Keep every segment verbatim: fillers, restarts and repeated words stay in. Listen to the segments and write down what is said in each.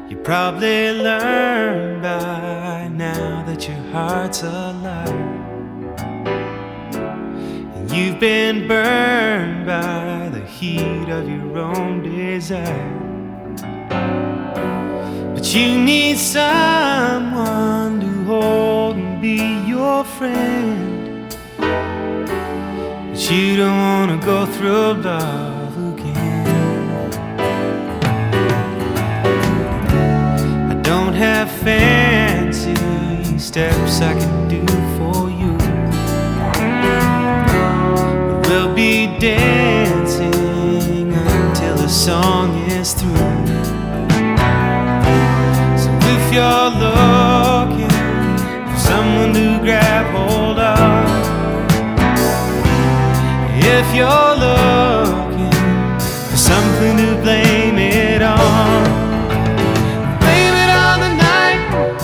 You probably learned by now that your heart's a liar, and you've been burned by the heat of your own desire. But you need someone to hold and be your friend, but you don't want to go through love again. I don't have fancy steps I can do for you, but we'll be dancing until the song is through. So if you're looking for someone to grab hold of, if you're looking for something to blame it on, blame it on the night,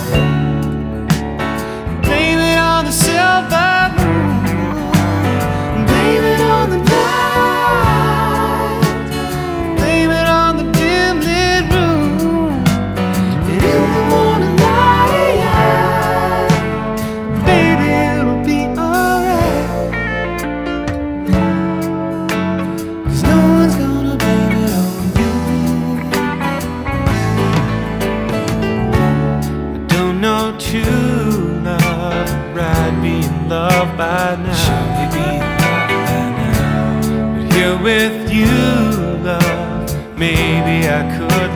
blame it on the silver moon, blame it on the night, blame it on the dim lit room, and in the morning light, baby, it'll be alright. No one's gonna blame it on you. I don't know true love, right being loved by now. Should we be loved by now? But here with you, love, maybe I could